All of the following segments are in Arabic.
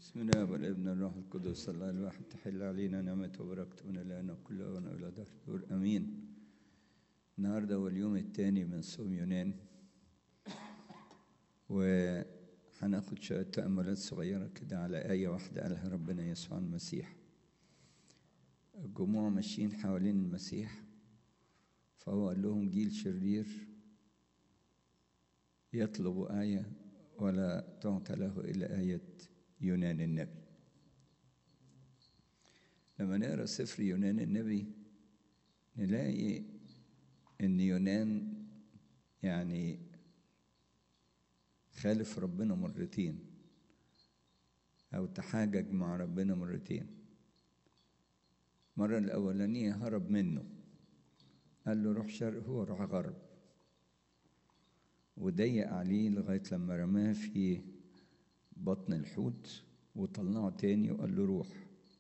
بسم الله والابن الروح القدس الله الواحد تحل علينا نعمته وبركته من الآن وكل أوان إلى دهر الدور أمين. النهارده هو اليوم الثاني من صوم يونان، وهناخد شوية تأملات صغيرة كده على آية واحدة قالها ربنا يسوع المسيح. الجموع ماشيين حوالين المسيح، فهو قال لهم جيل شرير يطلب آية ولا تعطى له إلا آية يونان النبي. لما نقرأ سفر يونان النبي نلاقي إن يونان يعني خالف ربنا مرتين أو تحاجج مع ربنا مرتين. المرة الأولانية هرب منه، قال له روح شرق، هو روح غرب، وضيق عليه لغاية لما رماه في بطن الحوت وطلعه تاني وقال له روح.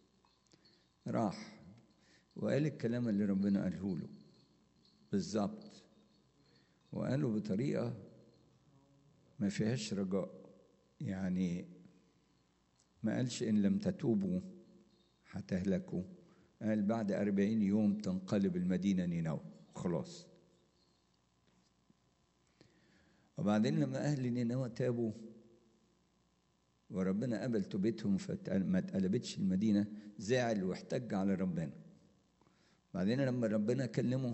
راح وقال الكلام اللي ربنا قاله له بالظبط، وقاله بطريقة ما فيهاش رجاء. يعني ما قالش إن لم تتوبوا هتهلكوا، قال بعد 40 يوم تنقلب المدينة نينوى خلاص. وبعدين لما أهل نينوى تابوا وربنا قبل توبتهم فما اتقلبتش المدينة، زعل واحتج على ربنا. بعدين لما ربنا كلمه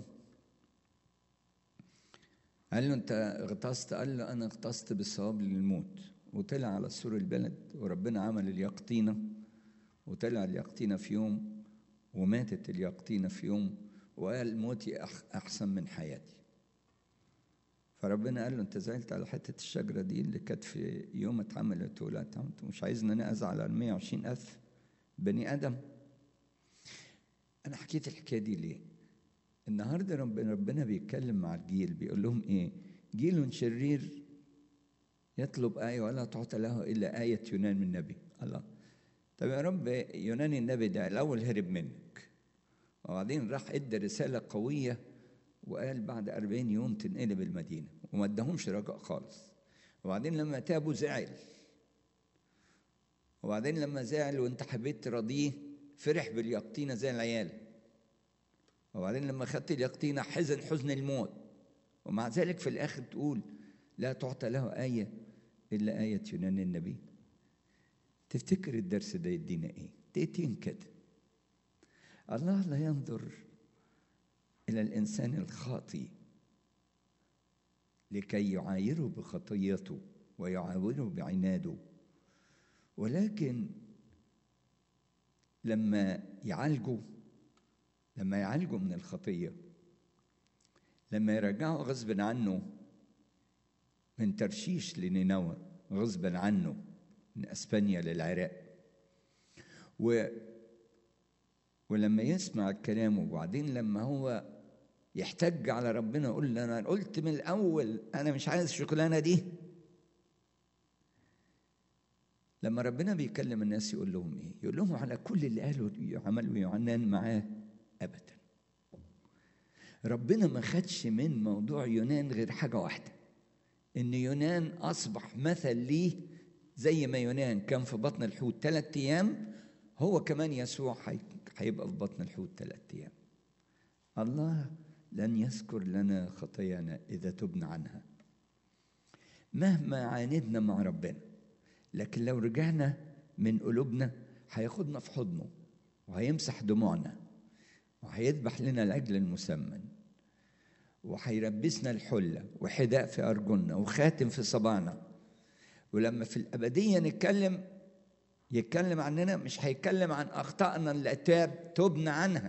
قال له انت اغتصت، قال له انا اغتصت بالصواب للموت. وطلع على سور البلد وربنا عمل اليقطينة، وطلع اليقطينة في يوم وماتت اليقطينة في يوم، وقال موتي احسن من حياتي. فربنا قال له انت زعلت على حتة الشجرة دي اللي كانت في يوم اتعملت ولا اتعملت، مش عايزني انا ازعل على 120,000 بني ادم. انا حكيت الحكاية دي ليه؟ النهارده ربنا بيتكلم مع الجيل، بيقول لهم ايه؟ جيل شرير يطلب آية ولا تعطى له إلا آية يونان من النبي. الله، طب يا رب يونان النبي ده الأول هرب منك، وبعدين راح ادى رسالة قوية وقال بعد 40 يوم تنقلب المدينة، وما اداهمش رجاء خالص. وبعدين لما تابوا زعل، وبعدين لما زعل وانت حبيت تراضيه فرح باليقطينة زي العيال، وبعدين لما خدت اليقطينة حزن حزن الموت، ومع ذلك في الآخر تقول لا تعطى له آية إلا آية يونان النبي. تفتكر الدرس ده يدينا إيه؟ دقيقتين كده. الله لا ينظر إلى الإنسان الخاطئ لكي يعايره بخطيته ويعاوره بعناده، ولكن لما يعالجه من الخطية، لما يرجعه غصب عنه من ترشيش لنينوى، غصب عنه من أسبانيا للعراق، ولما يسمع الكلام، وبعدين لما هو يحتج على ربنا يقول له أنا قلت من الأول أنا مش عايز الشغلانة دي. لما ربنا بيكلم الناس يقول لهم إيه؟ يقول لهم على كل اللي قالوا عملوا يونان معاه أبدا. ربنا ما خدش من موضوع يونان غير حاجة واحدة، إن يونان أصبح مثل ليه. زي ما يونان كان في بطن الحوت 3 أيام، هو كمان يسوع هيبقى في بطن الحوت 3 أيام. الله لن يذكر لنا خطايانا إذا تبنا عنها. مهما عاندنا مع ربنا، لكن لو رجعنا من قلوبنا هياخدنا في حضنه، وهيمسح دموعنا، وهيذبح لنا العجل المسمن، وهيلبسنا الحلة وحذاء في أرجلنا وخاتم في صباعنا. ولما في الأبدية يتكلم عننا، مش هيتكلم عن أخطائنا اللي تبنا عنها.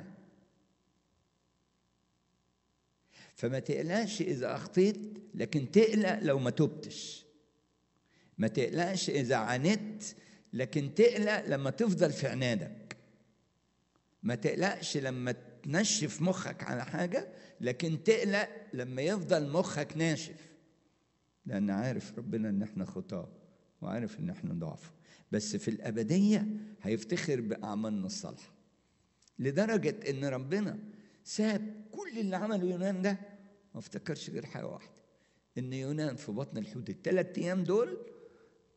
فما تقلقش إذا أخطيت، لكن تقلق لو ما تبتش. ما تقلقش إذا عانيت، لكن تقلق لما تفضل في عنادك. ما تقلقش لما تنشف مخك على حاجة، لكن تقلق لما يفضل مخك ناشف، لأن عارف ربنا إن احنا خطاة، وعارف إن احنا ضعف. بس في الأبدية هيفتخر بأعمالنا الصالحة، لدرجة إن ربنا ساب كل اللي عمله يونان ده، ما افتكرش غير حاجة واحدة، إن يونان في بطن الحوت ال3 أيام دول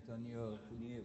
Tanya Kuniv.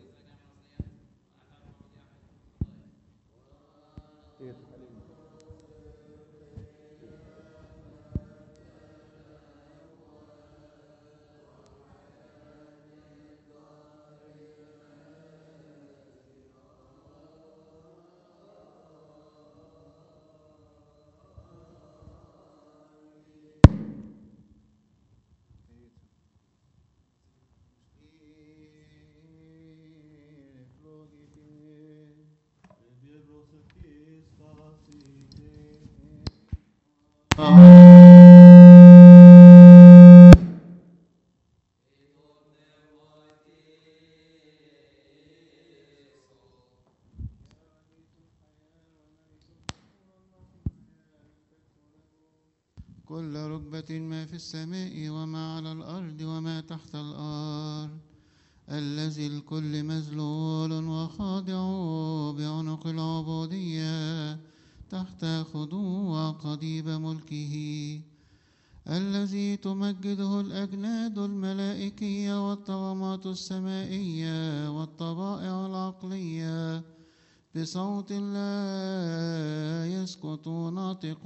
كل ركبة ما في السماء وما على الأرض وما تحت الأرض، الذي الكل مذلول وخاضع بعنق العبودية تحت خضوع قضيب ملكه، الذي تمجده الأجناد الملائكية والطغمات السمائية والطبائع العقلية بصوت لا يسكت ناطق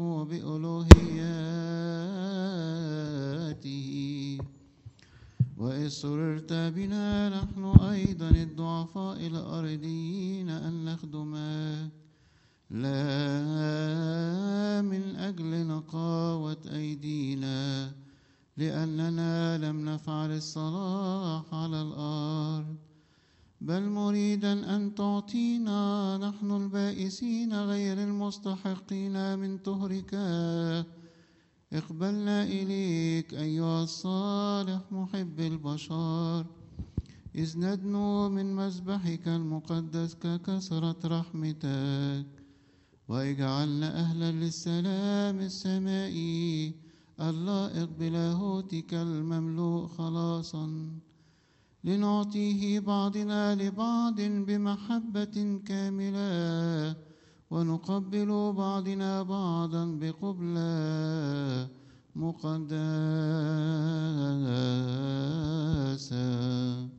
بألوهيته. وإذ سررت بنا نحن أيضا الضعفاء الأرضيين أن نخدمك، لا من أجل نقاوة أيدينا لأننا لم نفعل الصلاح على الأرض، بل مريدا أن تعطينا نحن البائسين غير المستحقين من طهرك. اقبلنا إليك أيها الصالح محب البشر، إذ ندنو من مذبحك المقدس ككثرة رحمتك، واجعلنا أهلا للسلام السمائي اللائق بلاهوتك المملوء خلاصا، لنعطيه بعضنا لبعض بمحبة كاملة، ونقبل بعضنا بعضا بقبلة مقدسة.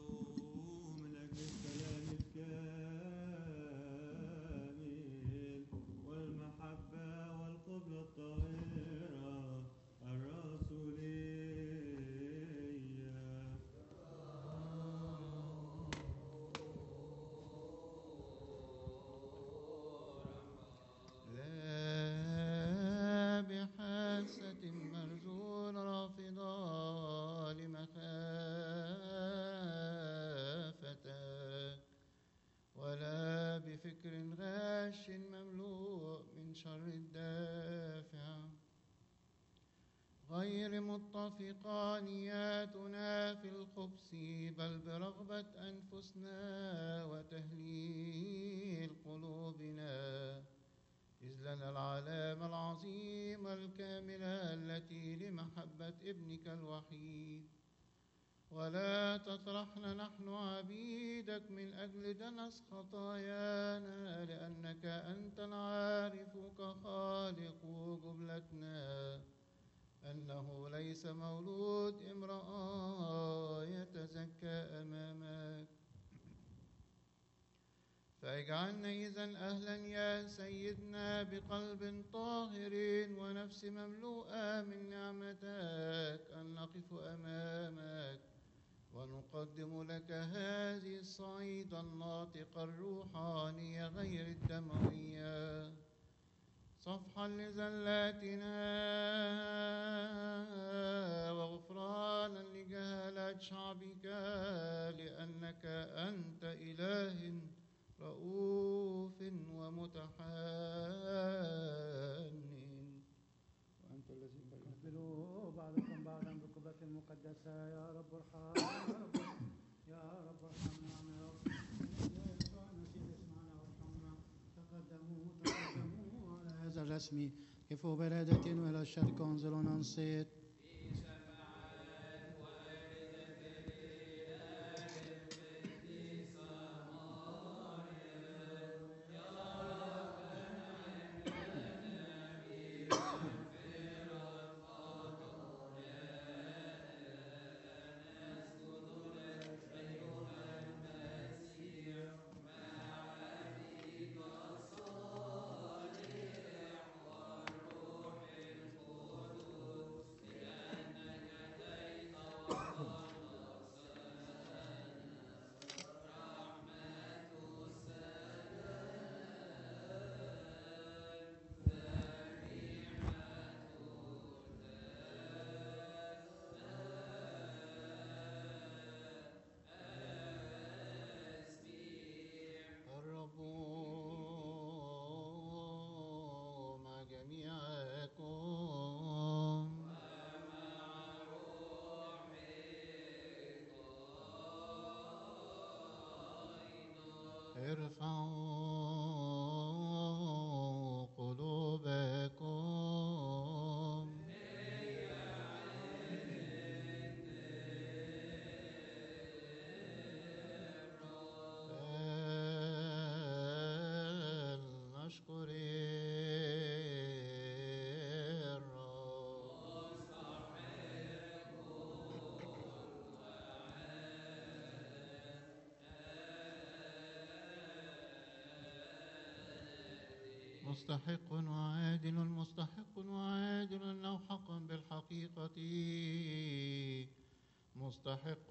غير متفقا نياتنا في الخبث، بل برغبة أنفسنا وتهليل قلوبنا، إذ لنا العلامة العظيمة الكاملة التي لمحبة ابنك الوحيد. ولا تطرحنا نحن عبيدك من أجل دنس خطايانا، لأنك أنت العارف كخالق جملتنا أنه ليس مولود امرأة يتزكى أمامك. فاجعلنا إذن أهلا يا سيدنا بقلب طاهر ونفس مملوءة من نعمتك أن نقف أمامك ونقدم لك هذه الصعيدة الناطقة الروحانية غير الدموية، صفحا لزلاتنا وغفرانا لجهالات شعبك، لأنك أنت إله رؤوف ومتحنن. وأنت الذي قبلوا بعضكم بعضا بقبة المقدسة. يا رب ارحم، يا رب ارحمنا، يا رب يسوع المسيح اسمعنا وارحمنا. تقدموا على هذا الرسم، كفوا برادة وإلى الشرق انظروا ننصت. ارفعوا قلوبكم نشكر مستحق وعادل أو حقا بالحقيقة مستحق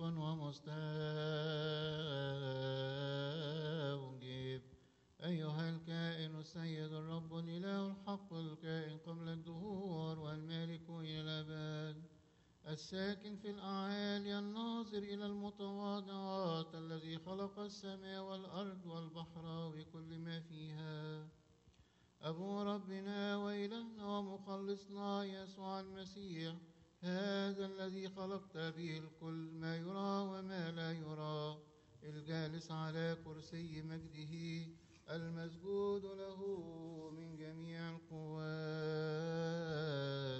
ومستوجب أيها الكائن السيد الرب الإله الحق الكائن قبل الدهور والمالك إلى الأبد الساكن في الأعالي الناظر إلى المتواضعات الذي خلق السماء والأرض والبحر وكل ما فيها أبو ربنا وإلهنا ومخلصنا يسوع المسيح هذا الذي خلقت به الكل ما يرى وما لا يرى الجالس على كرسي مجده المسجود له من جميع القوات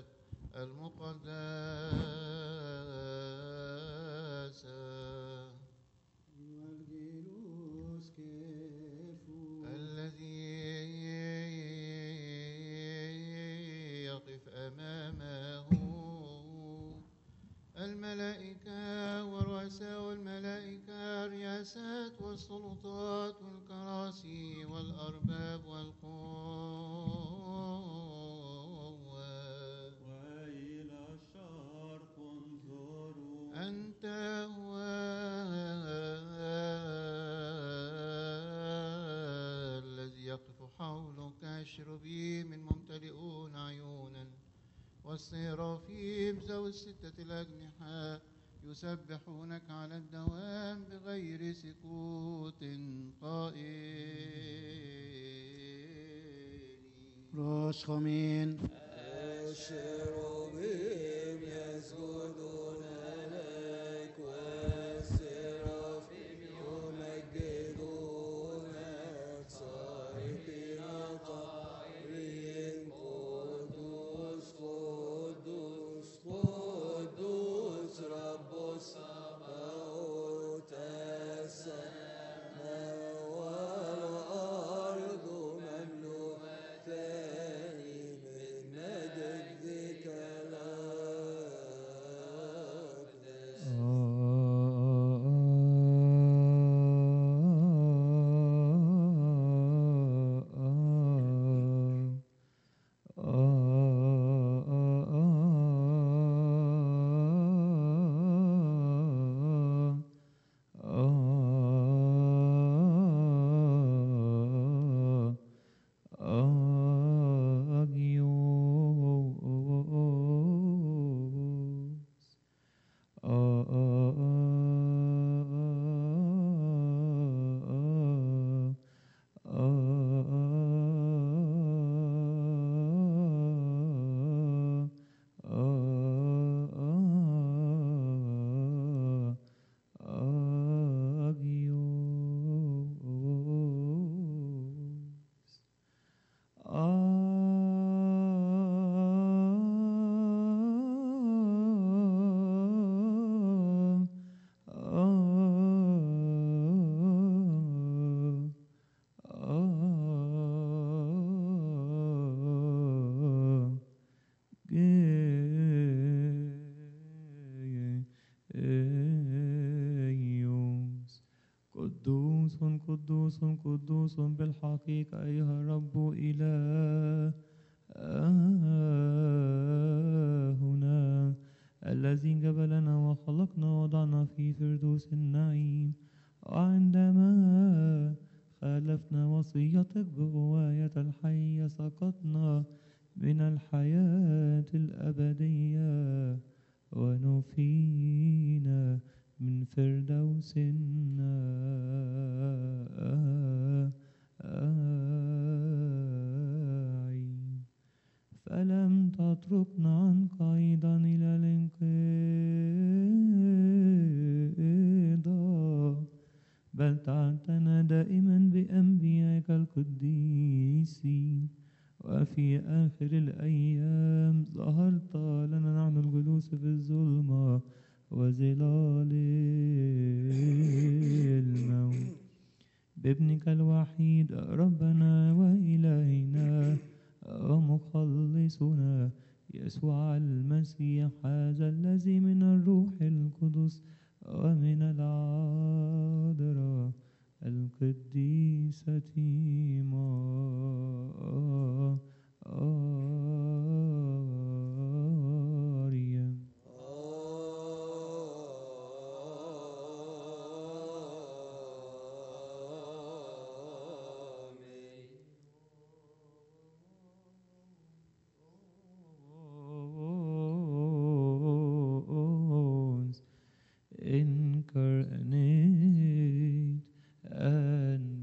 المقدسة والجلوس كيفو الذي يقف أمامه الملائكة ورؤساء الملائكة الرياسات والسلطات والكراسي والأرباب والقوات وإلى الشرق انظروا أنت هو الذي يقف حولك الشربيم ممتلئون عيونا والسيرافيم ذوي الستة الأجنحة يسبحونك على الدوام بغير سكوت قائلين راشخمين الشروبيم يسجدون لك والسرافيم يمجدونك صارخين قائلين قدوس قدوس قدوس رب السماوات السماء والأرض مملوءتان من مجدك الأقدس قدوس قدوس قدوس بالحقيقة أيها الرب إلهنا الذي جبلنا وخلقنا وضعنا في فردوس النعيم وعندما خالفنا وصيتك بغواية الحية سقطنا من الحياة الأبدية ونفينا من فردوس النعيم فلم تتركنا عنك أيضا إلى الانقضاء بل تعتنى دائما بأنبيائك القديسين. وفي آخر الأيام ظهرت لنا نحن الجلوس في الظلمة وظلال الموت بابنك الوحيد ربنا وإلهنا ومخلصنا يسوع المسيح، هذا الذي من الروح القدس ومن العذراء القديسة مريم incarnate and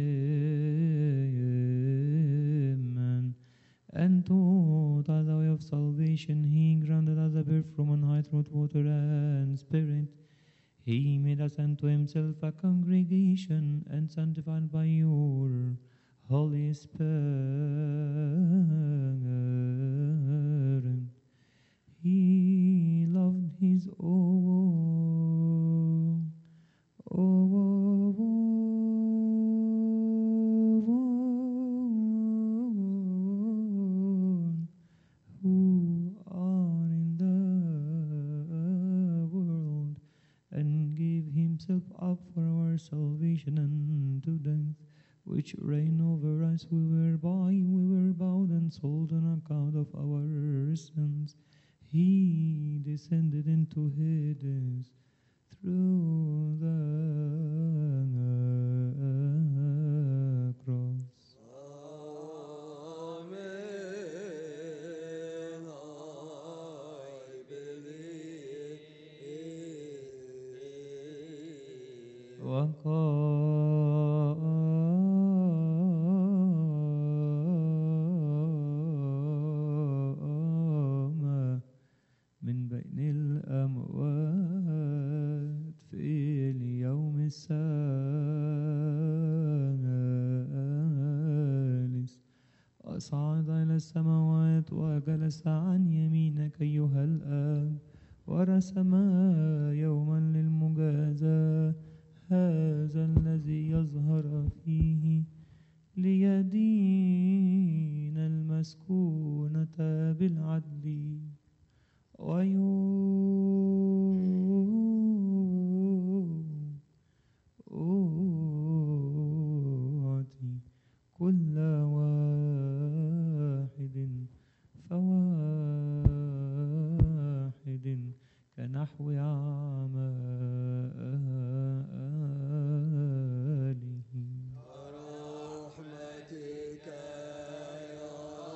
became man, and taught us the way of salvation. He granted us a birth from on high through water and spirit. He made us unto himself a congregation and sanctified by your Holy Spirit. He loved his own who are in the world, and gave himself up for our salvation unto death, which reign over us. We were bought and sold on account of our sins. He descended into Hades through the cross. Amen. I believe. وقام من بين الأموات في اليوم الثالث، وصعد إلى السماوات وجلس عن يمينك أيها الآب، ورسم يوما للمجازاة، هذا الذي يظهر فيه ليدين المسكونة بالعدل ويعطي كل واحد فواحد كنحو أعماله. رحمتك يا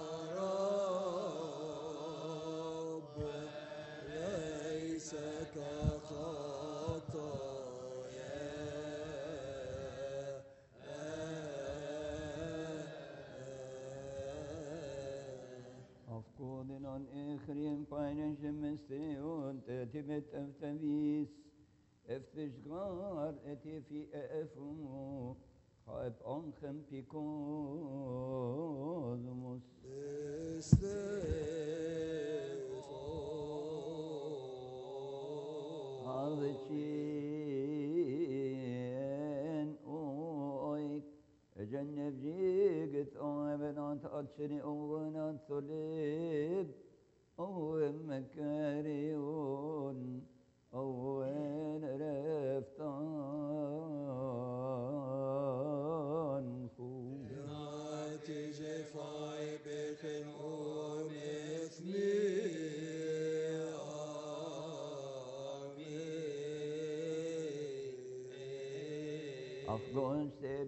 رب ليس Afkoden an ekhrien peinen gemesteon tibet eftavis eftishgar etifi efumu Haib anchem pikozumus Hazicien oik Cennev jigit ovenant atşeni ovenant solib Oven mekariyon Oven reftan أفضل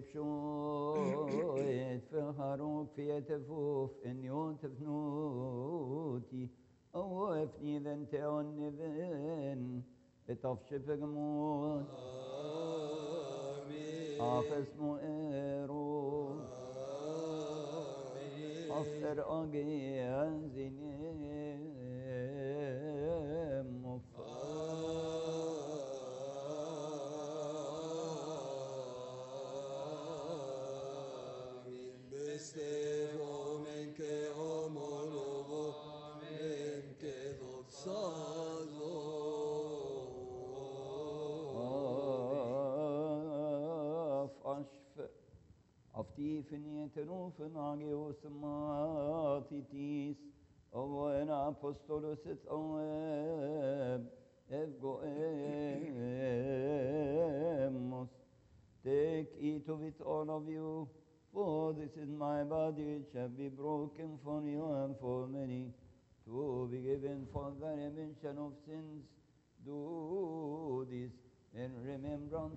سبشويت في هاروك في تفوف إن يون تفنوتي أو أفني ذن تعني ذن تفشف جمون أخس مؤيرو أفر أجي أنزيني Aftifinieten agios matitis, en apostolos et evgoemos. Take, eat of it, all of you, for this is my body which shall be broken for you and for many, to be given for the remission of sins. Do this in remembrance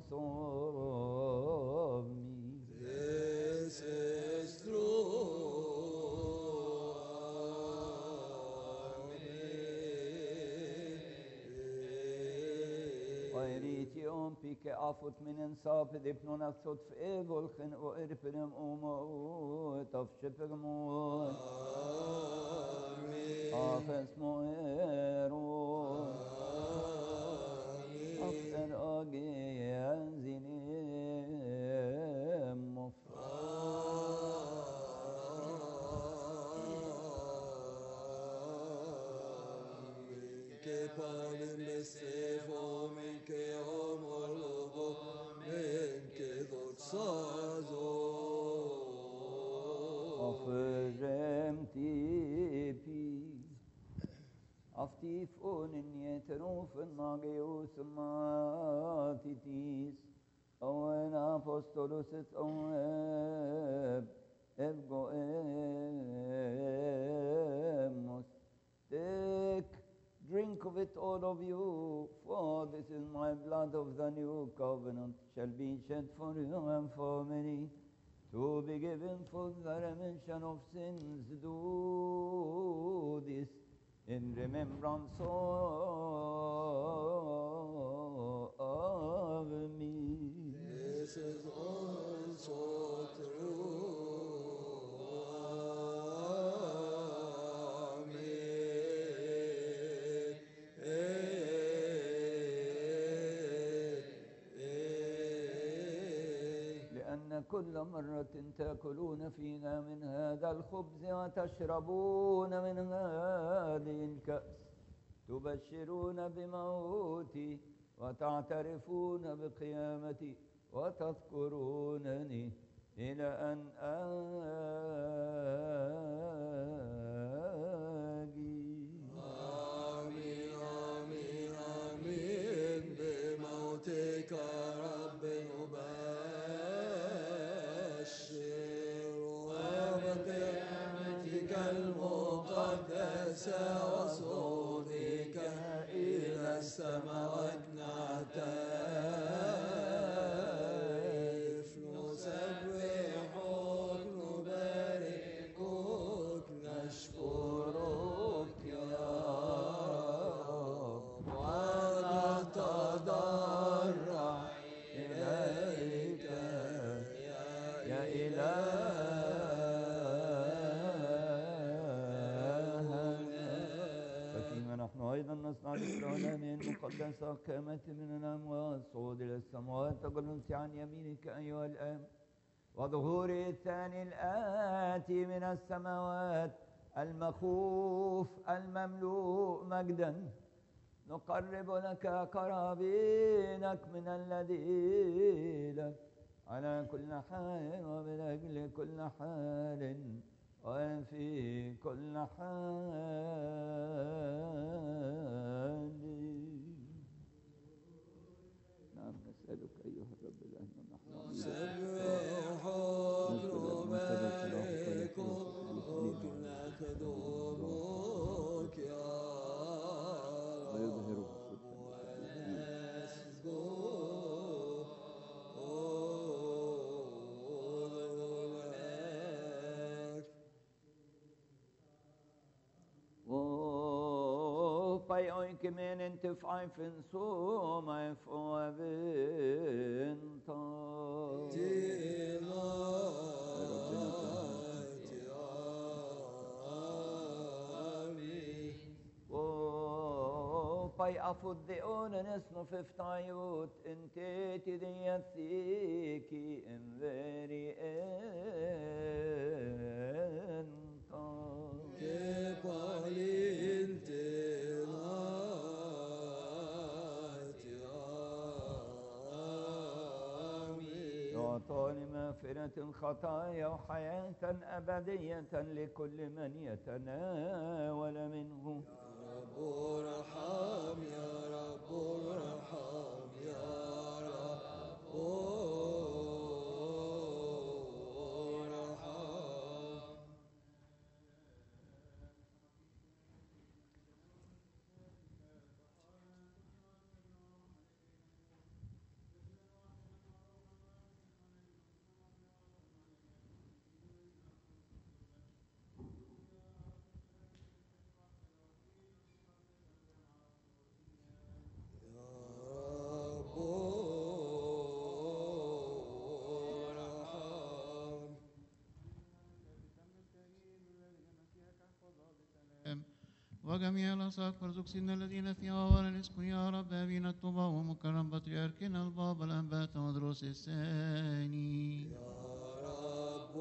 of me. This is true. Oirition pike afut minen sape dipnon afsot fevolchen o erpenem et af shepegmon. Afes moero. After again zinem of Que panem bestefo, men que homologo, men que doxazo. ofrem tipi. Aftif unin yeterufen nageus matitis. Oen apostolus et evgoemos. Take, drink of it, all of you, for this is my blood of the new covenant, shall be shed for you and for many, to be given for the remission of sins. Do this in remembrance of me. This is also true. لأن كل مرة تأكلون فينا من هذا الخبز وتشربون من هذه الكأس تبشرون بموتي وتعترفون بقيامتي وتذكرونني إلى أن آجي. آمين آمين آمين بموتك رب نبشر وبقيامتك المقدسة وصعودك إلى السماوات نعترف نسبحك نباركك نشكرك يا رب ونتضرع إليك يا إلهنا. ففيما نحن أيضا نصنع ذكرنا من مقدسة قامت من الأموات صعود إلى السماوات تجلس عن يمينك أيها الآب وظهور الثاني الآتي من السماوات المخوف المملوء مجدا نقرب لك قرابينك من الذي لك على كل حال ومن أجل كل حال وفي كل حال. نعم نسألك أيها الرب الأهل نحن نسبحك نباركك نخدمك يا ويظهر رب Paioi men inte fajfen så mig får vänta. Pai afud de onenes no feftayut inte till den jätiki en veri enta. تعطاني مغفرة الخطايا وحياة أبدية لكل من يتناول منه. رب ارحم يا رب ارحم يا رب ارحم. رب ارحم. وجميع الأساق وارزق سن الذين في أولا نسكن يا رب أبينا الطوبى ومكرم بطريركنا البابا الأنبات ودروس الثاني. يا رب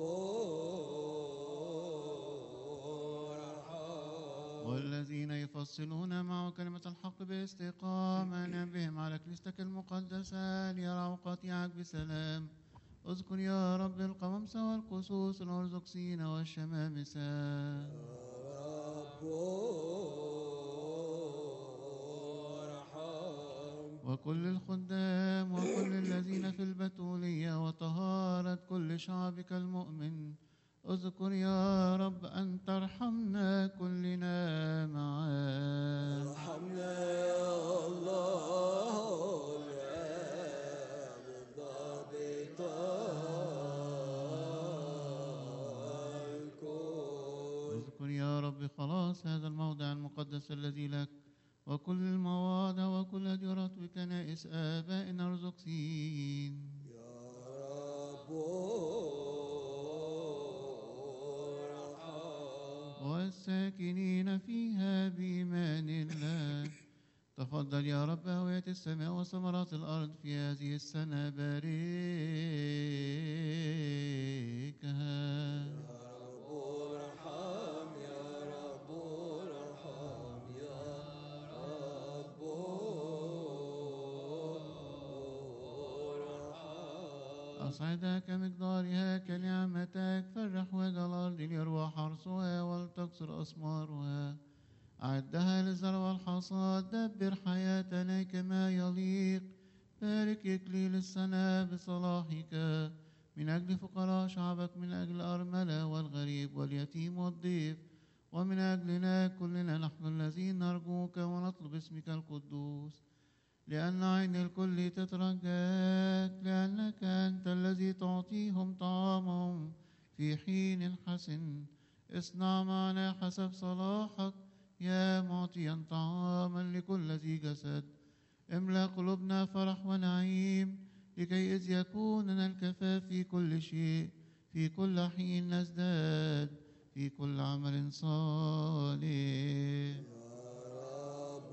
ارحم. والذين يفصلون معه كلمة الحق باستقامة نبهم على كنيستك المقدسة ليروا قطيعك بسلام. اذكر يا رب القوامس والقصوص الأرثوذكسيين والشمامسة. رب ارحم. وكل الخدام وكل الذين في البتولية وطهارة كل شعبك المؤمن. اذكر يا رب أن ترحمنا كلنا معا. ارحمنا يا الله الآب الضابط الكل. اذكر يا رب خلاص هذا الموضع المقدس الذي لك وكل المواضع وكل أديرة بكنائس آبائنا الأرثوذكسيين. يا رب ارحم. والساكنين فيها بإيمان الله. تفضل يا رب هوية السماء وثمرات الأرض في هذه السنة باركها. رب ارحم يا رب ارحم يا رب ارحم. أصعدها كمقدارها كنعمتك فرح وجه الأرض ليروى حرثها ولتكسر أثمارها. أعدها للزرع والحصاد دبر حياتنا كما يليق. بارك إكليل السنة بصلاحك من أجل فقراء شعبك من أجل الأرملة والغريب واليتيم والضيف ومن أجلنا كلنا نحن الذين نرجوك ونطلب اسمك القدوس. لأن عين الكل تترجاك لأنك أنت الذي تعطيهم طعامهم في حين حسن. اصنع معنا حسب صلاحك يا معطيا طعاما لكل ذي جسد. املأ قلوبنا فرح ونعيم لكي إذ يكون لنا الكفاف في كل شيء في كل حين نزداد في كل عمل صالح. يا رب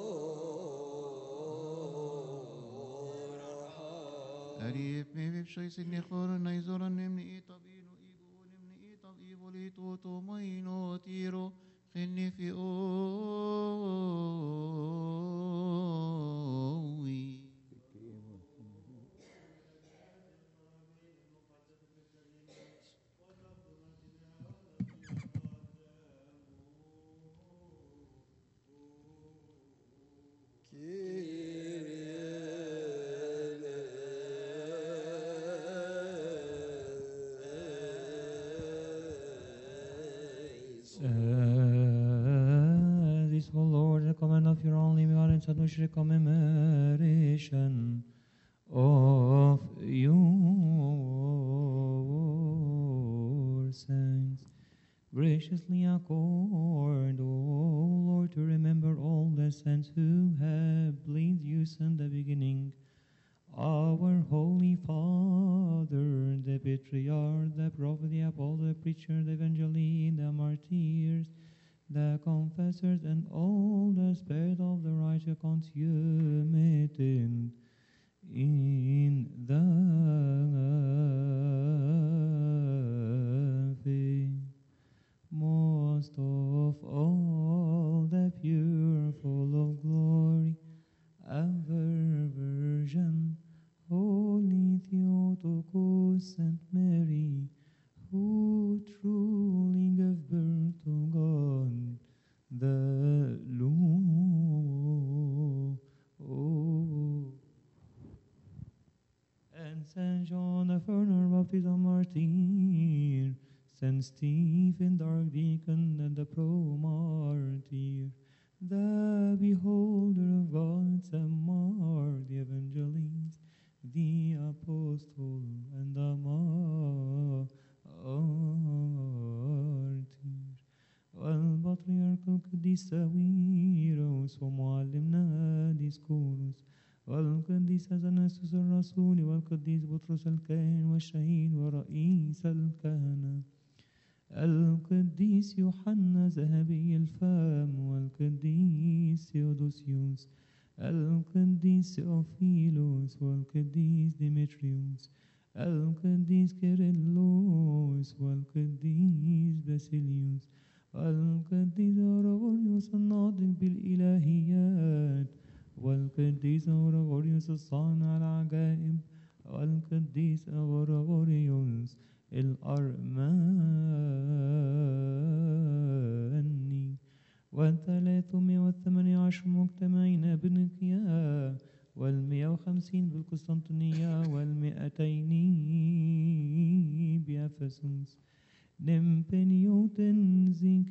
ارحم. أريب مي بشوي سني خور نيزور نمني طبينو إيبو نمني طبيبو لي توتو مينو تيرو خني في أوي. This, O Lord, the command of your only begotten Son, which the commemoration of your saints. Graciously accord, O Lord, to remember all the saints who have pleased you since the beginning. Our Holy Father, the Patriarch, the Prophet, the Apostle, the Preacher, the Evangelist, the Martyrs, the Confessors, and all the Spirit of the righteous consummated in the faith. Most of all, the pure, full of glory, ever Virgin, Holy Theotokos, Saint Mary, who truly gave birth to God the Lord. And Saint John, the forerunner Baptist martyr, Saint Stephen, the archdeacon and the pro-martyr, the beholder of God, Saint Mark, the evangelist, the apostle, and the martyr, والبطريرك القديس ساويروس ومعلمنا ديسكوروس، والقديس أثناسوس الرسول، والقديس بطرس الكاهن والشهيد ورئيس الكهنة، القديس يوحنا ذهبي الفم، والقديس ثيودوسيوس، القديس أوفيلوس، والقديس ديمتريوس، القديس كيرلوس، والقديس باسيليوس، والقديس غرغوريوس الناطق بالإلهيات، والقديس غرغوريوس الصانع العجائب، والقديس غرغوريوس الأرماني، و318 مجتمعين بنقيا، وال150 بالقسطنطينية، وال200 بأفسس. Nempeniuten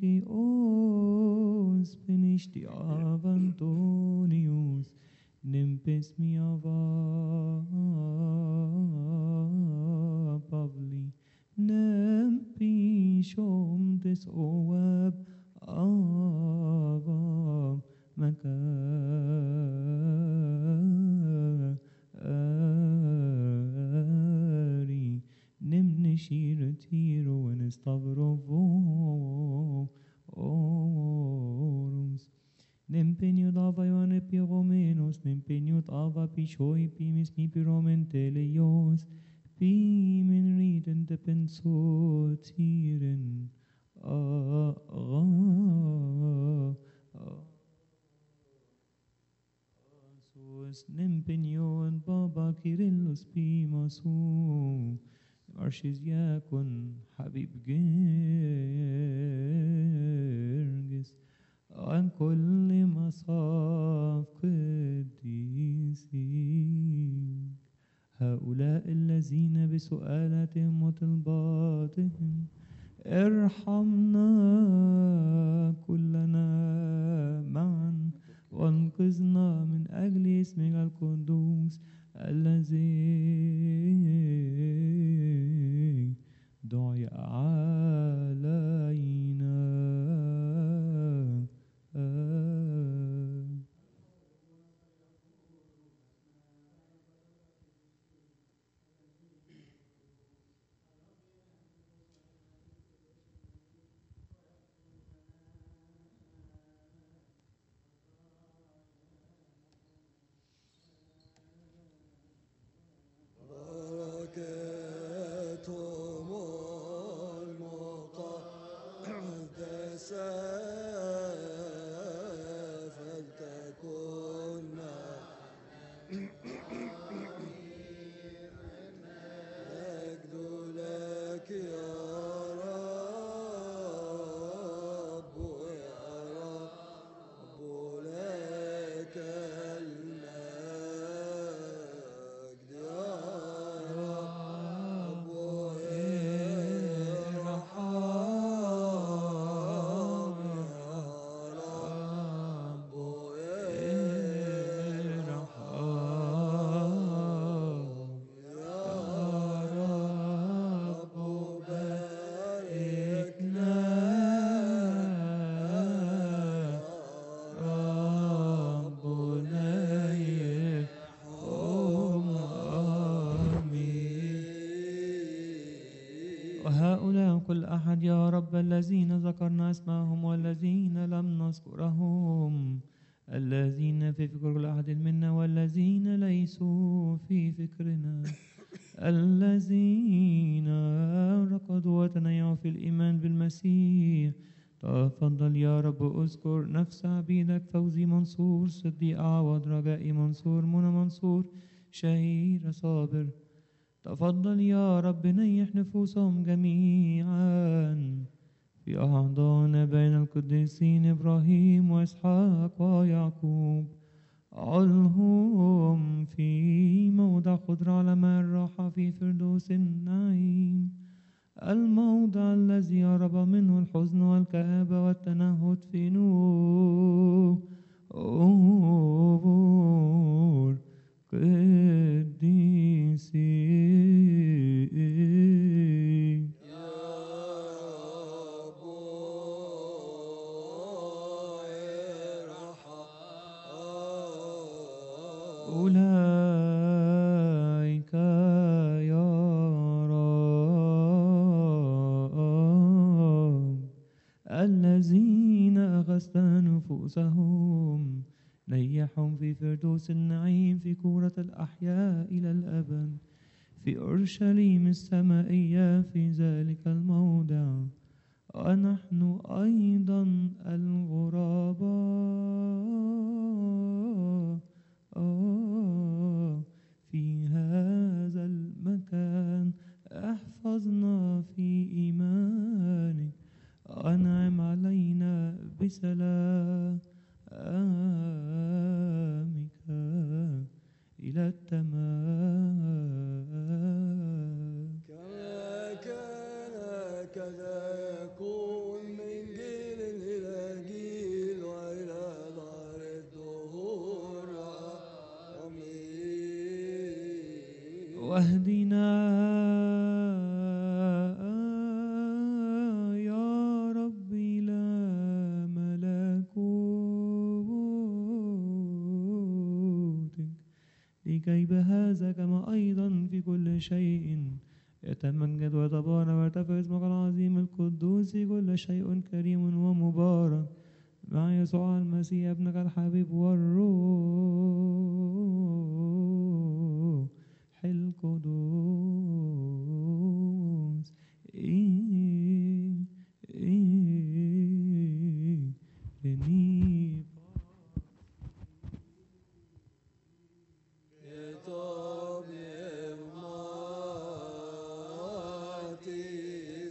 Zinkeos penishti Antonius, nempes miava Pavli, nempishom des oab ava makari, nimnishir tiro Stavrovoros, nempeniut ava Ioane Piromenos, nempeniut ava Pishoi Pimis mi Piromentelios, Pimen riden de pensotiren Sus nempeniut Baba Kirillus Pimasu, Archdiakon Habib Gergis, عن كل مصاف قديسين، هؤلاء الذين بسؤالاتهم وطلباتهم ارحمنا كلنا معا، وانقذنا من أجل اسمك القدوس الذي دعي علينا. بركاتهم المقدسة فلتكن مجد لك يا رب يا رب، لك المجد يا رب، ارحم يا رب، وهؤلاء كل أحد يا رب الذين ذكرنا اسمهم والذين لم نذكرهم، الذين في فكر كل أحد منا والذين ليسوا في فكرنا، الذين رقدوا وتنيعوا في الإيمان بالمسيح. تفضل يا رب اذكر نفس عبيدك فوزي منصور، صديق عوض، رجائي منصور، منى منصور، شهير صابر، تفضل يا رب نيح نفوسهم جميعا في أحضان بين القديسين إبراهيم وإسحاق ويعقوب. علهم في موضع خضر على ماء الراحة في فردوس النعيم، الموضع الذي هرب منه الحزن والكآبة والتنهد في نور قديسين. أولئك يا رب الذين أخذت نفوسهم نيحهم في فردوس النعيم في كورة الأحياء إلى الأبد في أورشليم السمائية في ذلك الموضع، ونحن أيضا الغرباء في هذا المكان. احفظنا في إيمانك، أنعم علينا بسلامك إلى التمام. كما كان كذا يكون من جيل إلى جيل وإلى دار الدهور. آمين. واهدنا يا رب إلى ملكوتك، لكي بهذا كما أيضا في كل شيء يتمجد ويتبارك ويرتفع اسمك العظيم القدوس. كل شيء كريم ومبارك مع يسوع المسيح ابنك الحبيب والروح القدوس. كتاب ماتي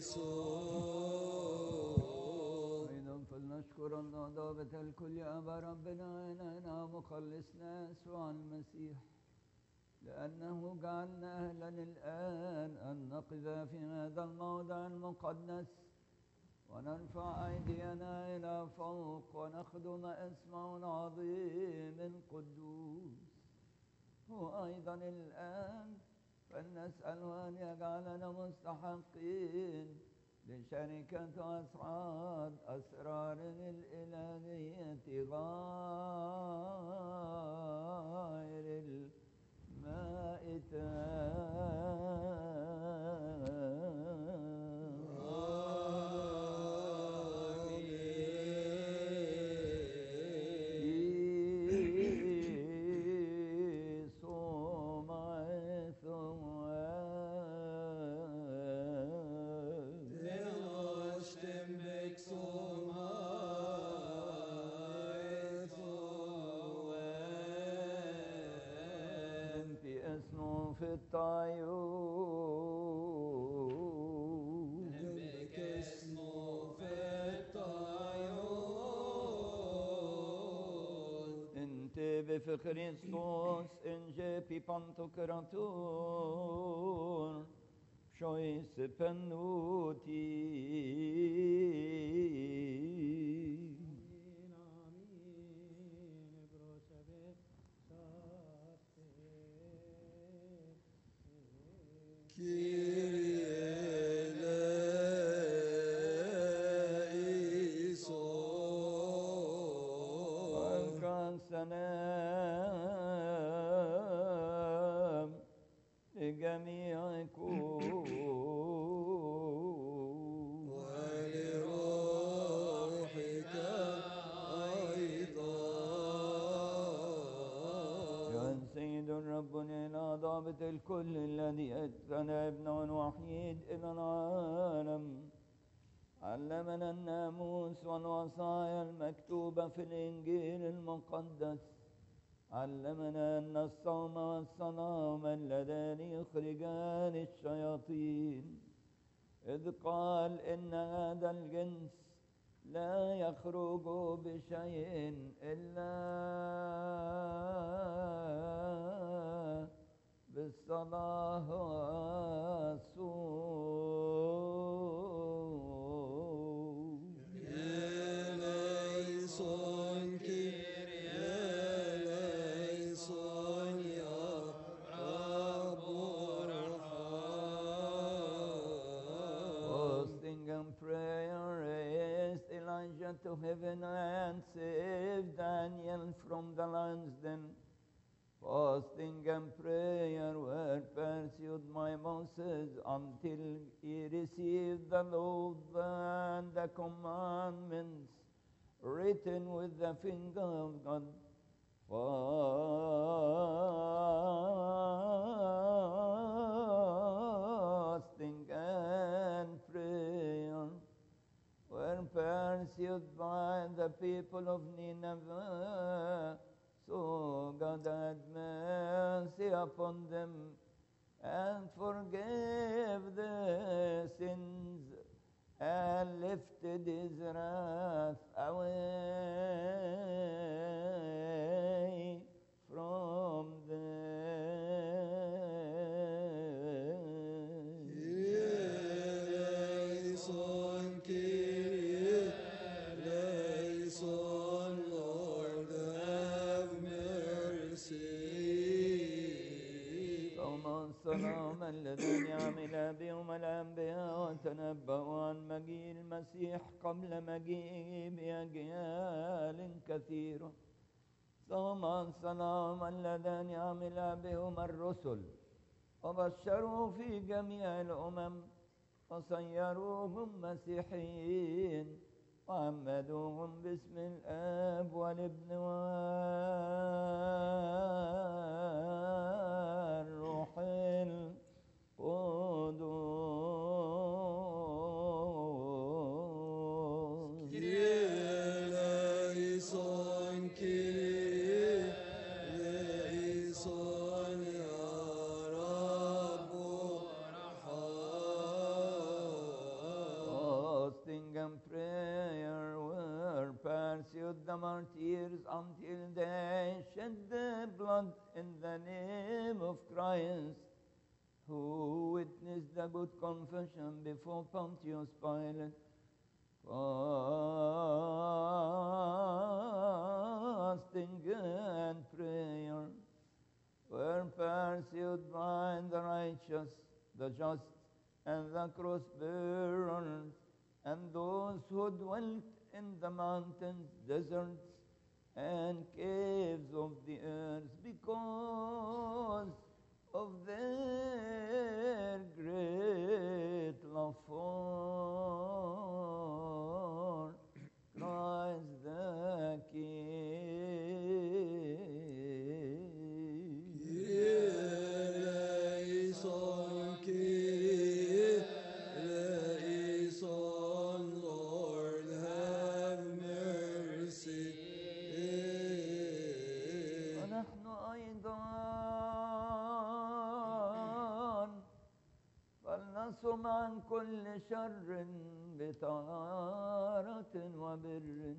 صوت. أيضا فلنشكر الله ضابط الكل أبا ربنا إلهنا مخلصنا يسوع المسيح، لأنه جعلنا أهلا الآن أن نقف في هذا الموضع المقدس ونرفع أيدينا إلى فوق ونخدم اسمه العظيم القدوس. وأيضا الآن فلنسأله أن يجعلنا مستحقين لشركة أسراره الإلهية غير المائتة. في الطيور بك اسمه في الطيور. انت بفخريستوس انجي بيبانتوكراتور شويس بنوتي. سلام لجميعكم ولروحك أيضا. يا سيد الرب إلى ضابط الكل الذي أرسل ابنه الوحيد إلى العالم، علمنا الناموس والوصايا المكتوبة في الإنجيل المقدس، علمنا أن الصوم والصلاة اللذان يخرجان الشياطين، إذ قال إن هذا الجنس لا يخرج بشيء إلا بالصلاة والصوم. Eleison Kyrie eleison ya Rabbur Fasting and prayer raised Elijah to heaven and saved Daniel from the lion's den. Fasting and prayer were pursued by Moses until he received the law and the commandments written with the finger of God. Fasting and prayer were pursued by the people of Nineveh. So God had mercy upon them and forgave their sins and lifted his wrath away from them. Eleison Kyrie eleison Lord have mercy. صوم الصلاة الذين عمل بهم الأنبياء وتنبأوا عن مجيء المسيح قبل مجيئه بأجيال كثيرة. صوم الصلاة الذين عمل بهم الرسل وبشروا في جميع الأمم وصيروهم مسيحيين وعمدوهم باسم الآب والابن والروح القدس. Kyrie eleison Kyrie eleison ya Rabbur Fasting and prayer were pursued the martyrs until they shed their blood in the name of Christ, who witnessed the good confession before Pontius Pilate. Fasting and prayer were pursued by the righteous, the just, and the cross-bearers, and those who dwelt in the mountains, deserts, and caves of the earth, because of their great love for Christ the King. eleison Kyrie eleison Lord have mercy. ونحن أيضا فلنصم عن كل شر بطهارة وبر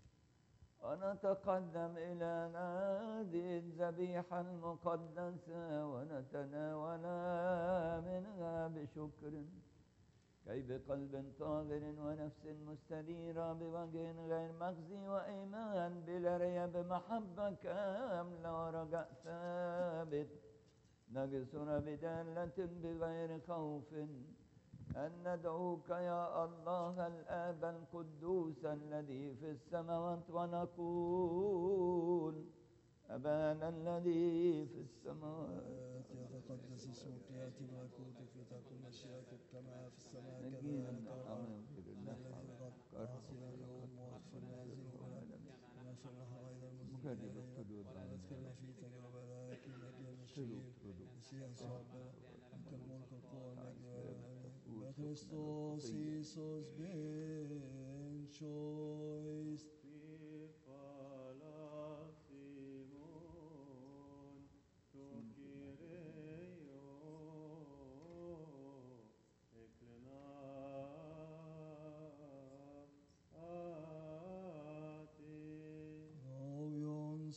ونتقدم إلى هذه الذبيحة المقدسة ونتناول منها بشكر، كي بقلب طاهر ونفس مستنيرة بوجه غير مخزي وإيمان بلا ريب بمحبة كاملة ورجاء ثابت نجسنا بدالة بغير خوف أن ندعوك يا الله الآب القدوس الذي في السماوات ونقول أبانا الذي في السماوات يتقدس اسمك يأتي ملكوتك لتكن مشيئتك كما في السماء نجينا كذلك من على الأمر الأرض. الذي أعطنا اليوم واغفر لنا ذنوبنا ونغفر لنا أيضا المذنبين ولا تدخلنا في تجربة لكن نجينا من الشرير. مسيح ربنا أنت الملك القوة والمجد Christos Jesus ben choice. Palazimos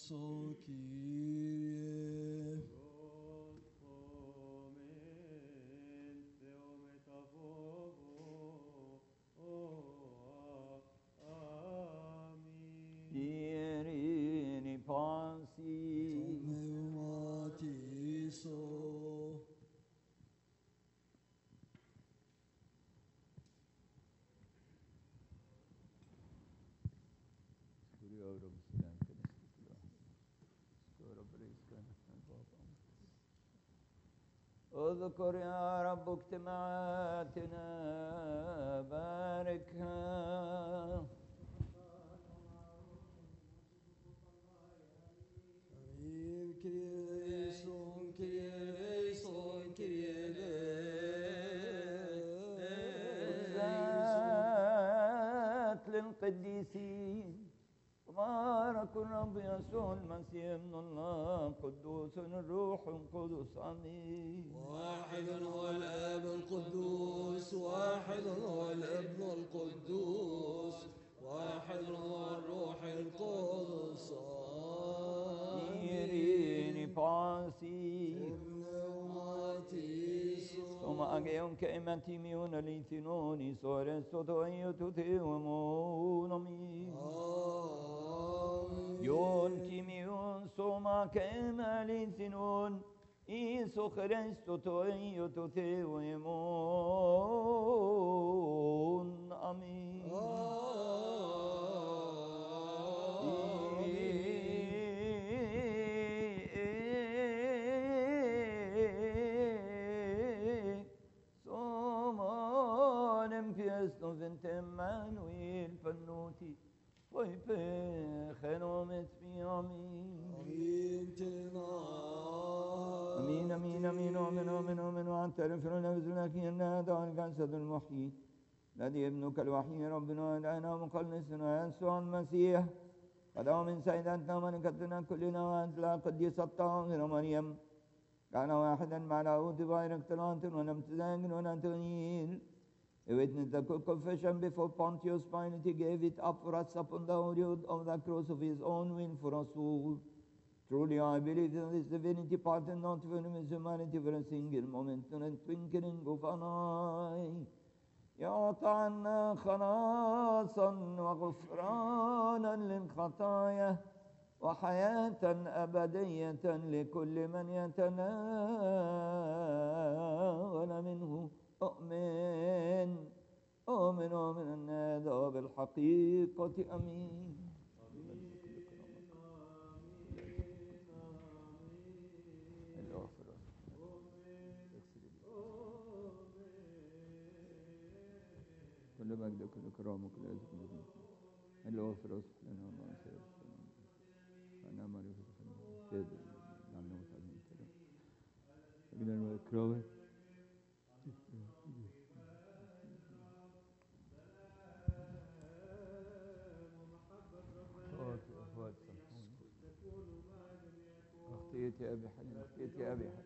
son Kyrie. Irini Pansi. Pneumatiso. اذكر يا رب اجتماعاتنا باركها. Amin. Kyrie eleison, Kyrie eleison, Kyrie eleison. ذات للقديسين تبارك الرب يسوع المسيح ابن الله قدوس الروح القدس امين. واحد هو الاب القدوس، واحد هو الابن القدوس، واحد هو الروح القدس. Irini Pansi. Pneumatiso. Soma ageon che ematimion alitinoni sore soto io tutte uomonomi. Amen. Yon timion soma che emalitinoni iso Christo to io tutte uomon. Amin. Emmanuel Panuti, poi pechenomet mi amin. Amin amin amin amin amin amin وأنت رفعنا بذلك النادى الجسد المحيي الذي ابنك الوحيد ربنا الآن مخلصنا يسوع المسيح قدام من سيدتنا ملكتنا كلنا وأنت لا قديس الطاهرة مريم كان واحدا مع لاهوت غير اختلاط ولم تزاغ ولا تغيير. A witness the confession before Pontius Pilate, he gave it up for us upon the ordeal of the cross of his own will for us all. Truly I believe in this divinity pardon not for his humanity for a single moment and a twinkling of an eye. يعطى عنا خلاصا وغفرانا للخطايا وحياة أبدية لكل من يتناول منه. أؤمن أؤمن أؤمن أن هذا بالحقيقة أمين. كل مجد كل كرام وكل عز اللي وفر لنا الله سير أنا معرفة كذا لأنه تعلم كذا أجل الكرام أختيتي أبي حنين أختيتي أبي حنين.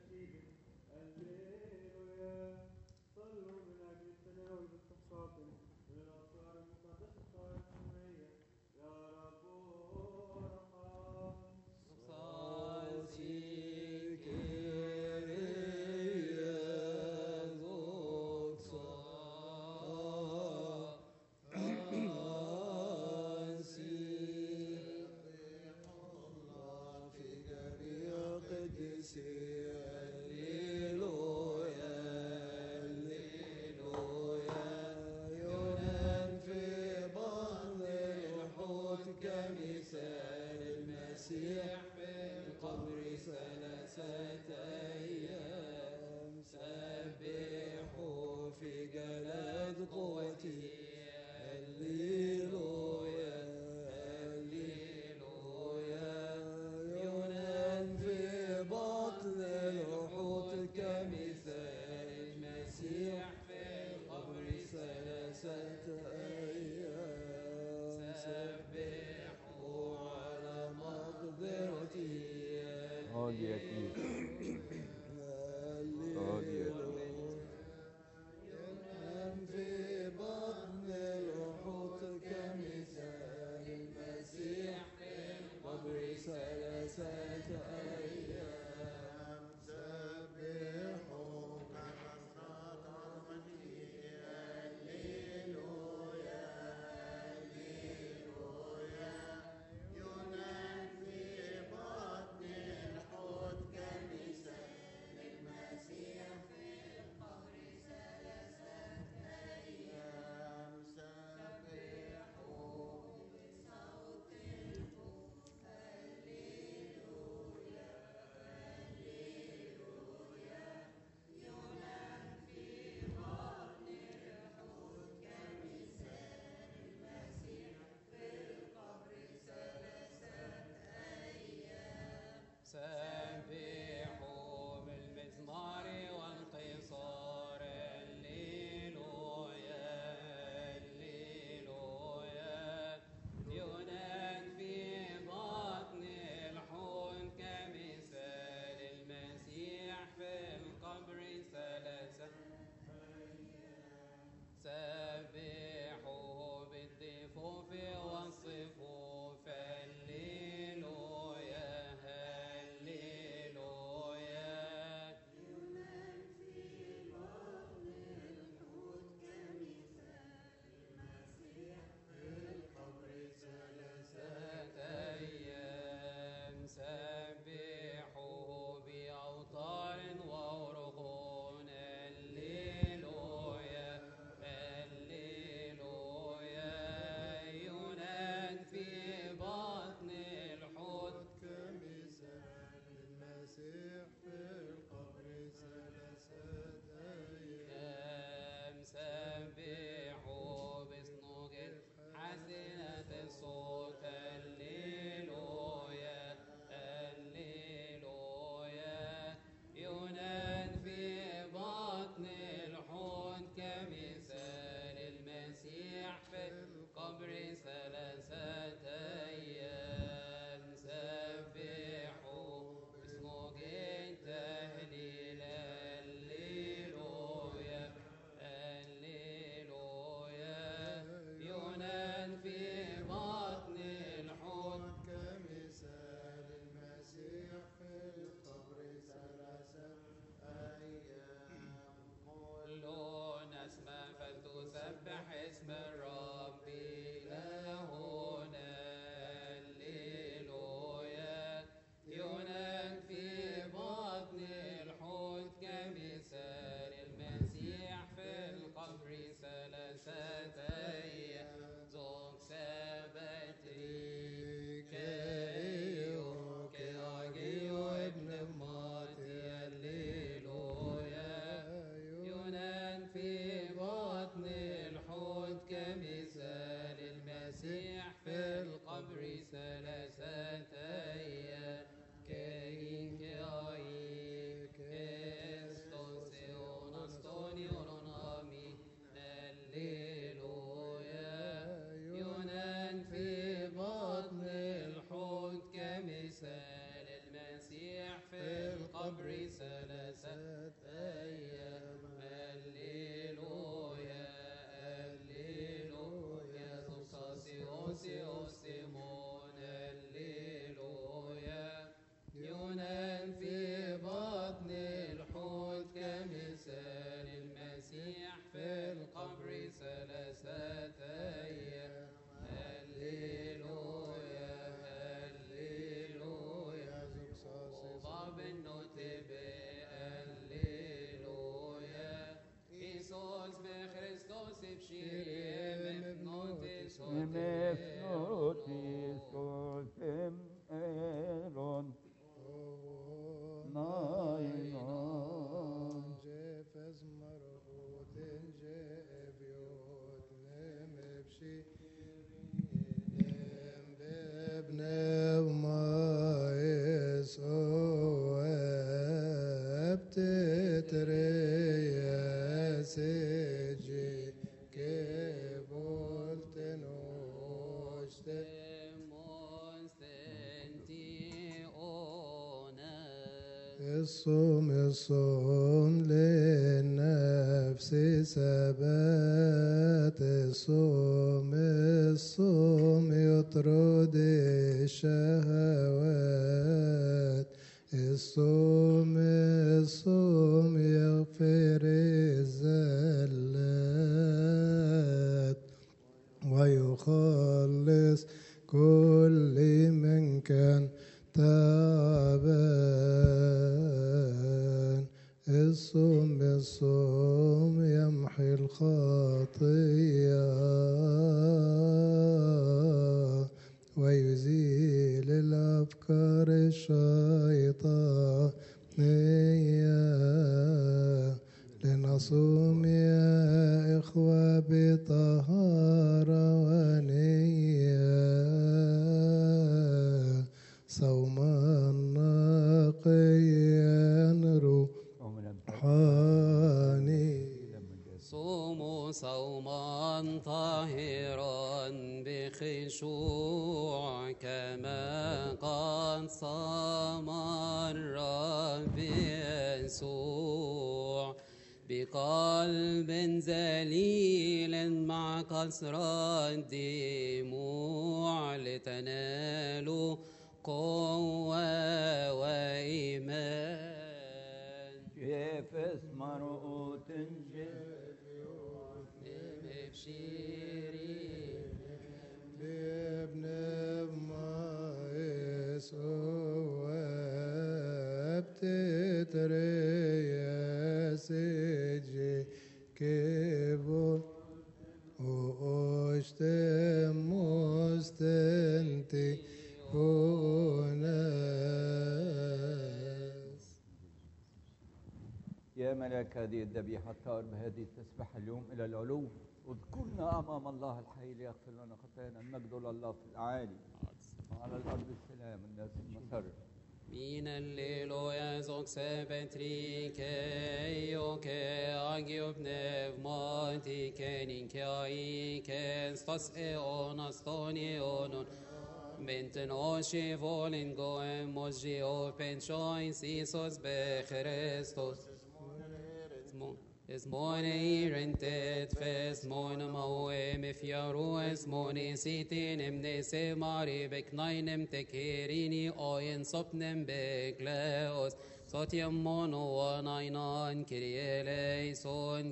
صلوا من أجل التناول باستحقاق من الأسرار المقدسة السمائية يا رب ارحم. في جميع قدسي every celeste Alleluia, Alleluia. Oba ben notebe, Alleluia. Isos be Christos ibshirem ebnotis Mefnotis otem eron nainon. Jefes marot jeviot nemepshi bebnev mais oebtetreyeseci kevoltenoste الصوم للنفس ثبات الصوم يطرد الشهوات الصوم يغفر الزلات ويخلص كل من كان تعبان الصوم يمحي الخطية ويزيل الأفكار الشيطانية لنصوم يا إخوة بطهارة ونية صوما نقيا روحاني صوموا صوما طاهرا بخشوع كما قد صام الرب يسوع بقلب ذليل مع كثرة الدموع لتنالوا قوة وإيمان. جيفس مرؤوت بشيري بابن مايس وابتتريسجي كيبو واشتم مستنتي وناس. يا ملك هذه الذبيحة الطاهر بهذه التسبحة اليوم إلى العلو اذكرنا أمام الله الحي ليغفر لنا خطايانا. المجد لله في الأعالي وعلى الأرض السلام الناس المسر. Min alleluia zoxe petrike ioke agio pneumatike ninke aike stos eonas toni eonon Benten oshe volin goem mosgio penchois Isos be Christos Es mone irentet fes mone maue mefjaru es mone sitin emnese mari beknainem tekerini oyen sopnem bekleos sotiam mono wanainan kirieleison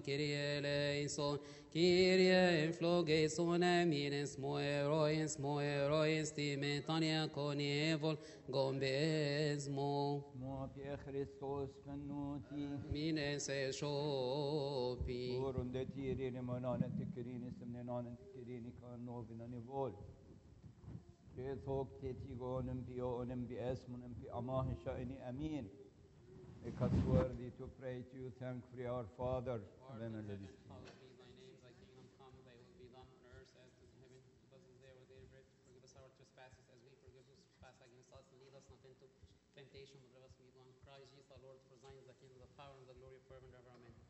Kyrie inflogeison amines moerois timetania conevol gombezmo موافي خريستوس فنوتي mines eshopi ورون دتيري لمنان تكريني سمنان تكريني كان نوفنا نيفول جيثوك تيتيغونم بيونم باسمنم بأماه شأني أمين. Because worthy to pray to you, thankfully our Father, then already. Hallowed be thy name, thy kingdom come, thy will be done on earth as it is in heaven. Give us this day our daily bread. Forgive us our trespasses as we forgive those who trespass against us. And lead us not into temptation, but deliver us from evil. Christ Jesus our Lord, for thine is the kingdom, the power, and the glory forever and ever. Amen.